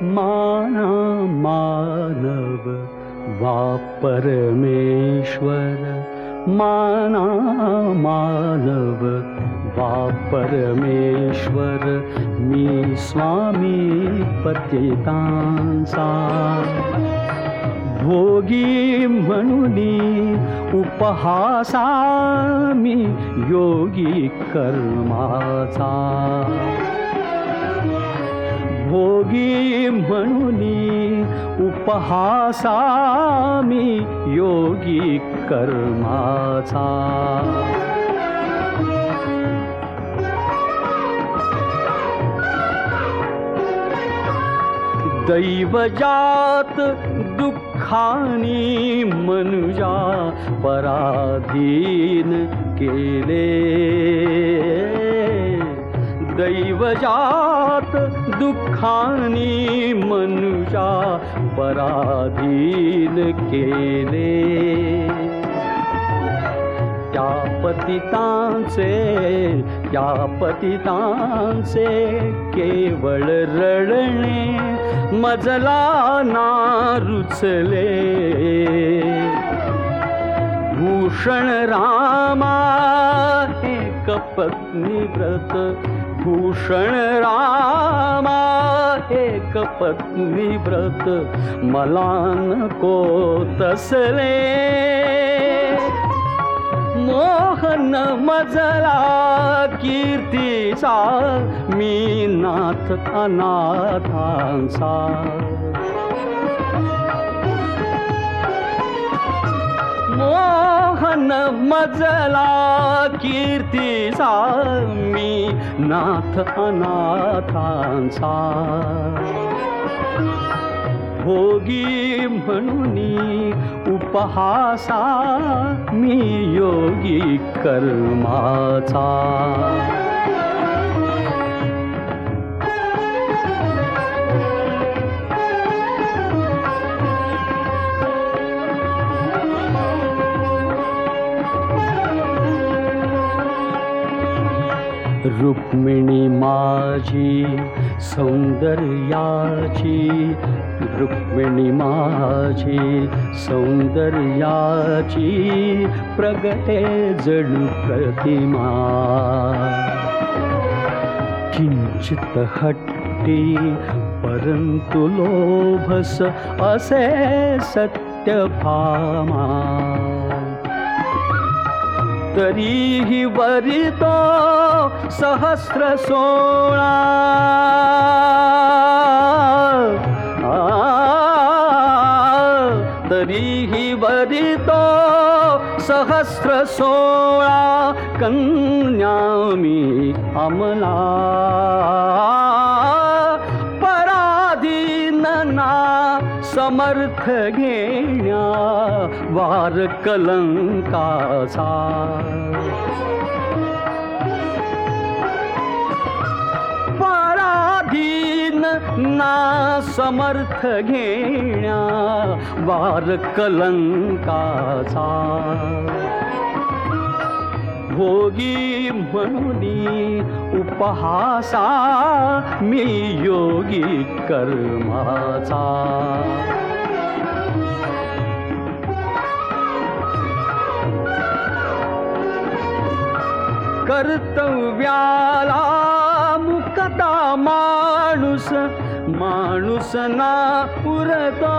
माना मानव वा परमेश्वर, माना मानव वा परमेश्वर, मी स्वामी पतितांचा भोगी म्हणूनी उपहासा मी योगी कर्माचा, भोगी म्हणूनी उपहासा मी योगी कर्माचा, दैवजात दुःखानी मनुजा पराधीन केले, दैवजात दुःखानी मनुजा पराधीन केले, त्या पतितांचे केवळ रडणे मजला ना रुचले, भूषण रामा एक पत्नी व्रत, भूषण रामा एक पत्नी व्रत, मला नको तसले, मोहन मजला कीर्तीचा मी नाथ अनाथांचा, मोहन मजला कीर्तीचा मी नाथ अनाथांचा, भोगी म्हणूनी उपहासा मी योगी कर्माचा, रुक्मिणी माझी सौंदर्याची, रुक्मिणी माझी सौंदर्याची प्रगटे जणू प्रतिमा, किंचित हट्टी परंतु लोभस असे सत्यभामा, तरीही वरितो सहस्र सोळा, तरीही वरितो सहस्र सोळा, कन्या मी अमला, पराधीन ना समर्थ घेण्या वार कलंकाचा, पराधीन ना समर्थ घेण्या वार कलंकाचा, भोगी म्हणूनी उपहासा मी योगी कर्माचा, कर्तव्याला मुकता माणूस, माणूस ना उरतो,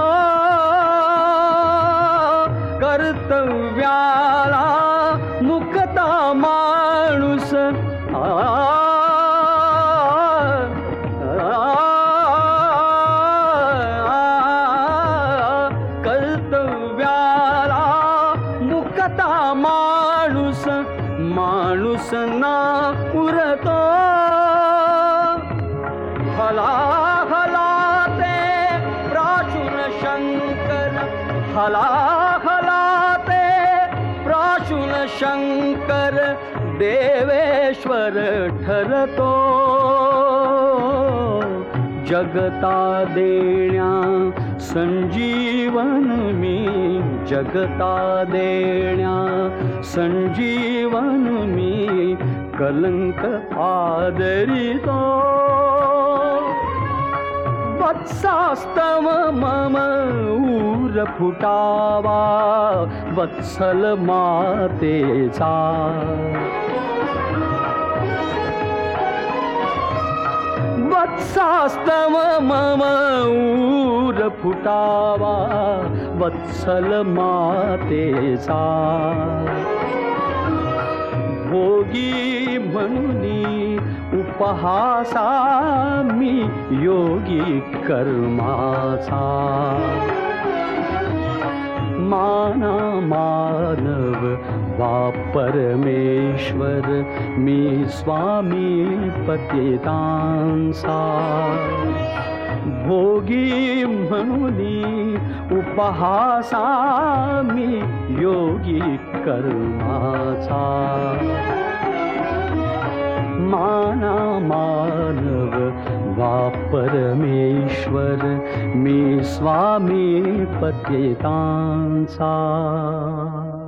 कर्तव्याला मुकता माणूस, कर्तव्याला मुकता माणूस, माणूस ना उरतो, हलाहलाते प्राचुन शंकर, हलाहलाते प्राचुन शंकर, देवेश्वर ठरतो, जगता देण्या संजीवन मी, जगता देण्या संजीवन मी, कलंक आदरितो, वत्सास्तव मम ऊर फुटावा वत्सल मातेचा वत्सास्तव मम ऊर फुटावा वत्सल मातेचा भोगी म्हणून उपहासा मी योगी कर्माचा माना मानव वा परमेश्वर मी स्वामी पतितांचा भोगी म्हणून उपहासा मी योगी कर्माचा माना मानव वा परमेश्वर मी स्वामी पतितांचा